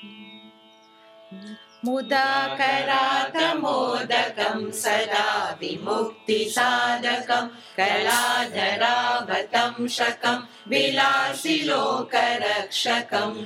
मुदाकरातमोदकं सदा विमुक्तिसाधकं कलाधरावतंशकं विलासिलोकरक्षकम्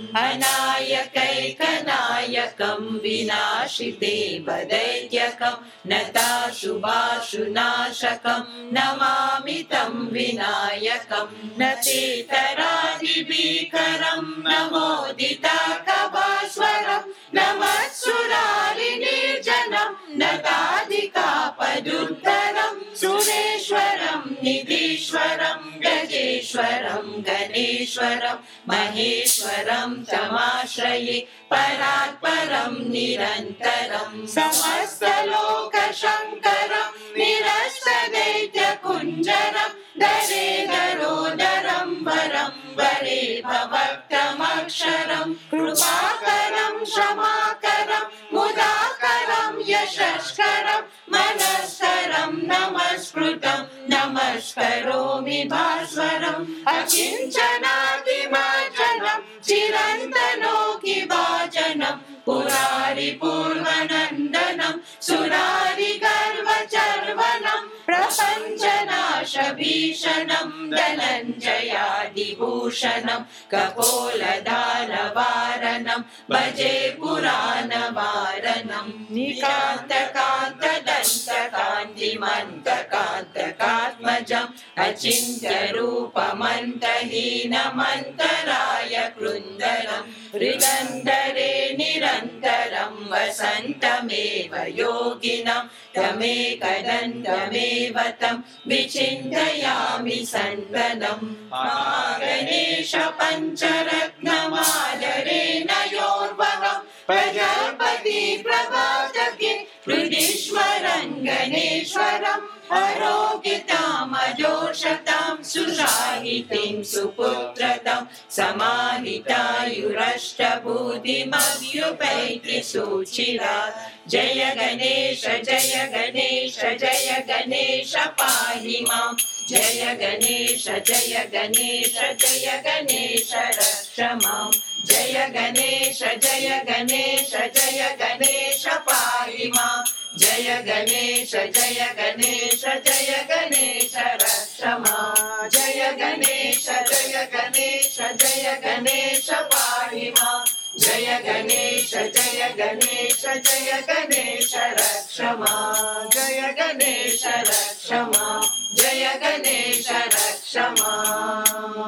अनायकैकनायकं विनाशिदेवदैत्यकं नताशुभाशुनाशकं नमामि तं विनायकं न चेतरादिभीकरं नमोदिताकभास्वरं नमत्सुरारिनिर्जनं नताधिकापदुत्तरं सुरेश्वरं निधीश्वरं गजेश्वरं गणेश्वरं महेश्वरं तमाश्रये परात्परं निरन्तरं समस्तलोकशङ्करं निरस्तदैत्यकुञ्जरं दरेदरोदरं वरं वरे भवक्तमक्षरं कृपाकरं क्षमाकरं मुदाकरं यशस्करं मनस्करं नमस्कृतं नमस्करोमि भास्वरम् अकिञ्चनादिमार्जनं चिरन्तनोऽखिभाजनं पुरारिपूर्वनन्दनं सुरारिगर्वचर्वनं प्रपञ्चनाशभीषणं धनञ्जयादिभूषणं कपोलदानवारणं भजे पुराणवारणं निकान्तकान्तदन्तकान्तिमन्तकान्तकात्मजम् अचिन्त्यरूपमन्तहीनमन्तराय कृन्दरं हृदन्दरे निरन्तरं वसन्तमेव योगिनं तमेकदन्तमेव तं विचिन्तयामि सन्ततं महागणेश पञ्चरत्नमादरेण योर्वहं प्रजापति प्रभातके हृदीश्वरं गणेश्वरं आरोग्यतामदोषतां सुशाहितीं सुपुत्रतां समाहितायुरष्टबुद्धिमव्युपैति सुचिरात् जय गणेश पाहि मां जय गणेश रक्ष मां जय गणेश पाहि मां जय गणेश रक्ष मां जय गणेश पाहि मां जय गणेश रक्ष मां जय गणेश रक्ष मां जय गणेश रक्ष मां।